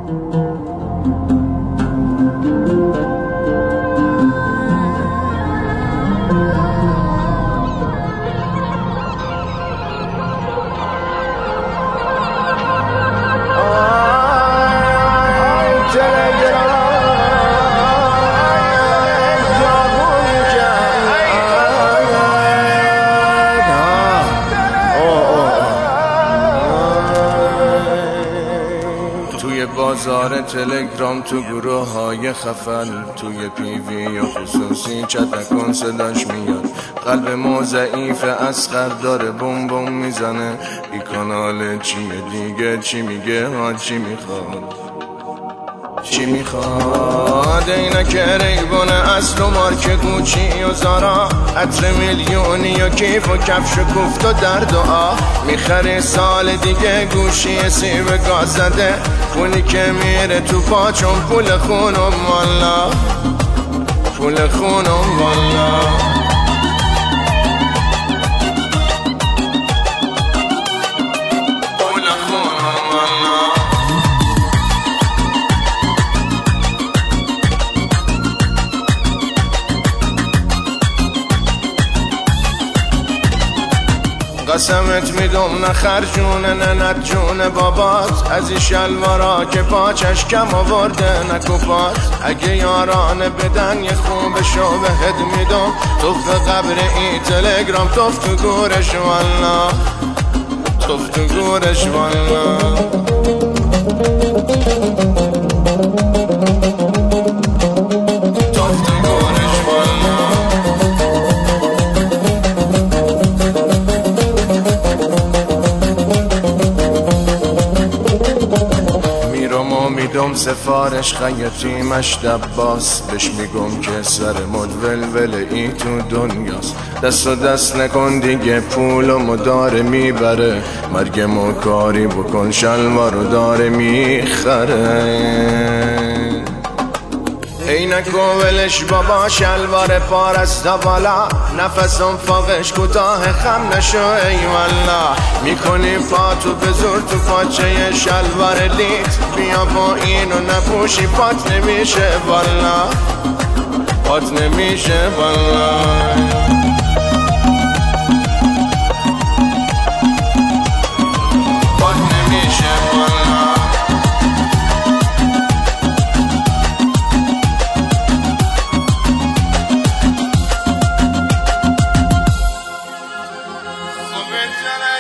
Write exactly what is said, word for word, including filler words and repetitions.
بازار تلگرام، تو گروه های خفن، توی پیوی یا خصوصی چت نکن صداش میاد. قلب ما ضعیفه، اسقر داره بوم بوم میزنه. بی کانال چیه دیگه؟ چی میگه ها؟ چی میخواد؟ چی میخواد؟ اینک ریبونه اصل و مارک گوچی و زارا، عطر میلیونی و کیف و کفش و کوفت و درد و آه. میخری سال دیگه گوشی سیب گاز زده، پولی که میره تو پاچون پول خونم والا، پول خونم والا. قسمت میدم نخر جونه ننت جون بابات، از این شلوارا که پاچش کم آورده نکوفات. اگه یارانه بدن یه خوب شو بهت میدم، توف قبر ای تلگرام، توف تو گورش والا، توف تو گورش والا. میدم سفارش خیاطی مشتب باس، بهش میگم که سر مد ولول ای تو دنیاست. دست و دست نکن دیگه، پولمو داره میبره. مرگمو کاری بکن، شلوارو داره میخره. اینکو ولش بابا، شلوار پارستا بالا، نفسم فاقش کوتاه خم نشو ای والا. میکنی پاتو بزور تو پاچه شلوار لیت، بیا با اینو نپوشی پات نمیشه والا، پات نمیشه والا. Benjamin.